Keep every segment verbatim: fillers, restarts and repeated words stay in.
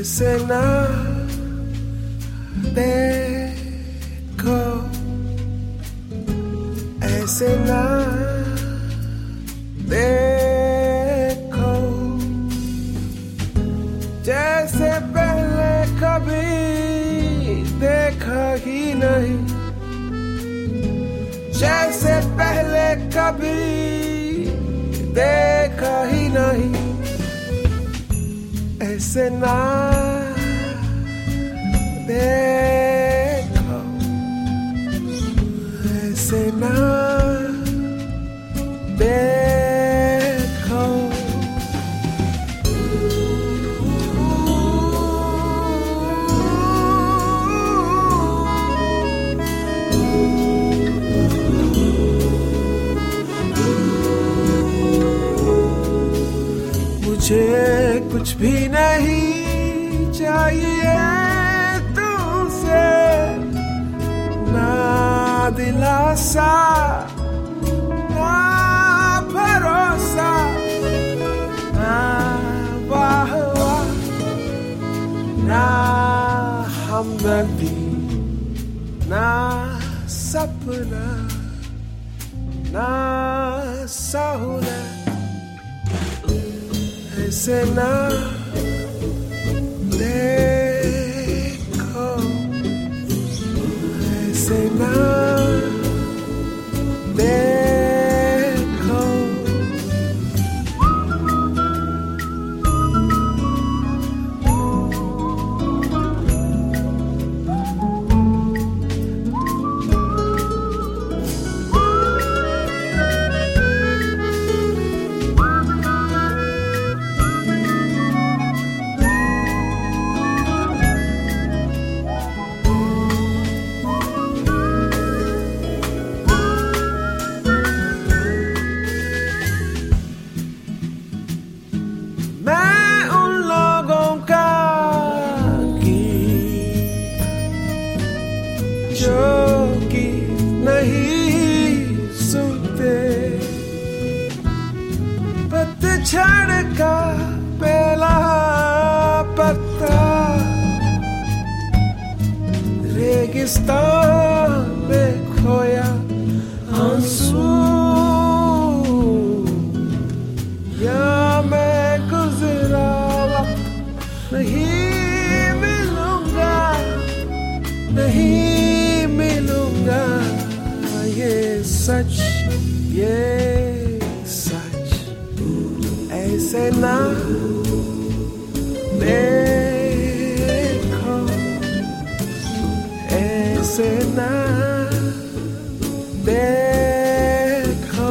ऐसे ना देखो, ऐसे ना देखो, जैसे पहले कभी देखा ही नहीं, जैसे पहले कभी देखा ही नहीं। ऐसे ना देखो, ऐसे ना देखो। मुझे कुछ भी नहीं चाहिए तुमसे, ना दिलासा ना भरोसा, ना वाहवा ना हमदर्दी, ना सपना ना सहूलत। ऐसे ना देखो, ऐसे ना देखो। जो कि नहीं सुनते, पतझड़ का पहला पत्ता रेगिस्तान में खोया आंसू, या मैं गुजरा वक्त नहीं मिलूंगा, नहीं मिलूंगा। ये सच, ये सच। ऐसे ना देखो, ऐसे ना देखो,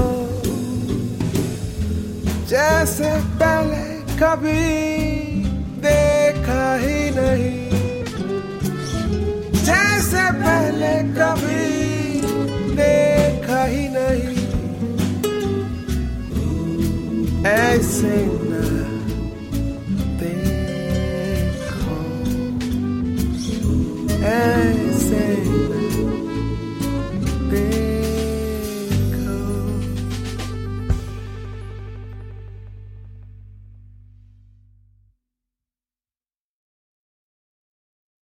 जैसे पहले कभी देखा ही नहीं, जैसे पहले कभी देखा ही नहीं। ऐसे